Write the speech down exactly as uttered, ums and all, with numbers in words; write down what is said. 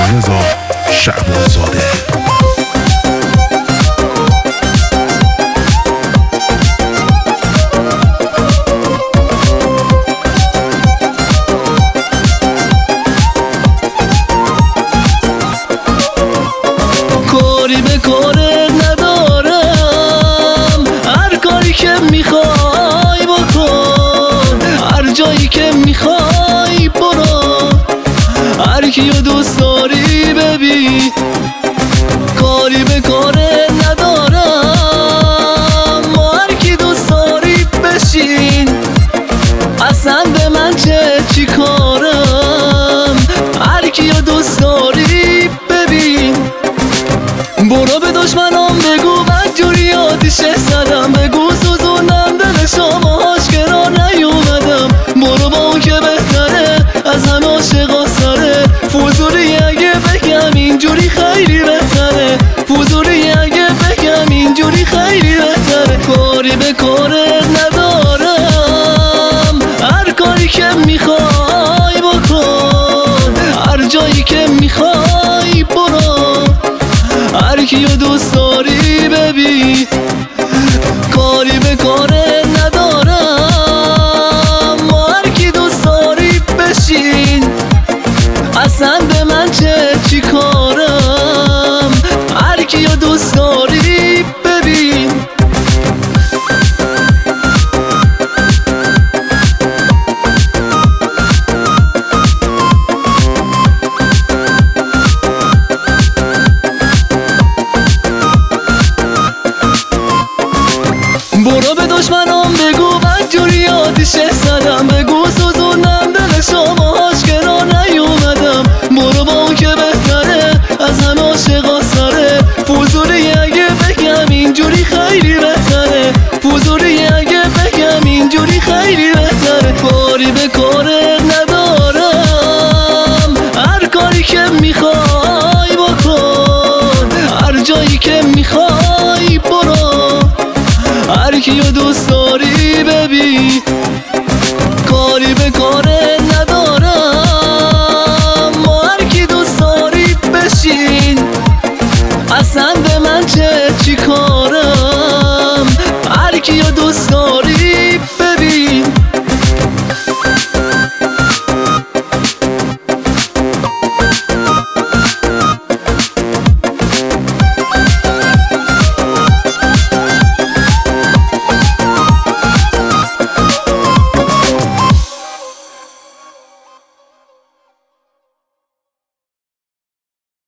رضا شعبانزاده. کاری به کارت ندارم، هر کاری که میخوای بکن، هر جایی که میخوای برو، هر کیو دوست داری ببین. کاری به کارت ندارم، هر کی دوست داری بشین، اصلا به من چه چی کارم، هر کیو دوست داری ببین. برو به دشمنام بگو بدجوری آتیشه زدم، بگو سوزوندم دلشام و هاش کنار نیومدم. برو با اون که بهتره از همه عاشقا سره، فضولی اگه بگم اینجوری خیلی بهتره، فضولی اگه بگم اینجوری خیلی بهتره. کاری به کارت ندارم، هر کاری که میخوای بکن، هر جایی که میخوای برو، هر کیو دوست داری ببین. کاری به کارت ندارم، هر کی دوست داری بشین، اصلا به من چه چی کارم، هر کیو دوست داری ببین. برو به دشمنام بگو بدجوری آتیشه زدم، بگو سوزوندم دلشام و هاش کنار نیومدم. برو با اون که بهتره از همه عاشقا سره، فضولی اگه بگم اینجوری خیلی بهتره، فضولی اگه بگم اینجوری خیلی بهتره. کاری به کارت ندارم، هر کاری که میخوای بکن، هر جایی که میخوای برو، هر کیو دوست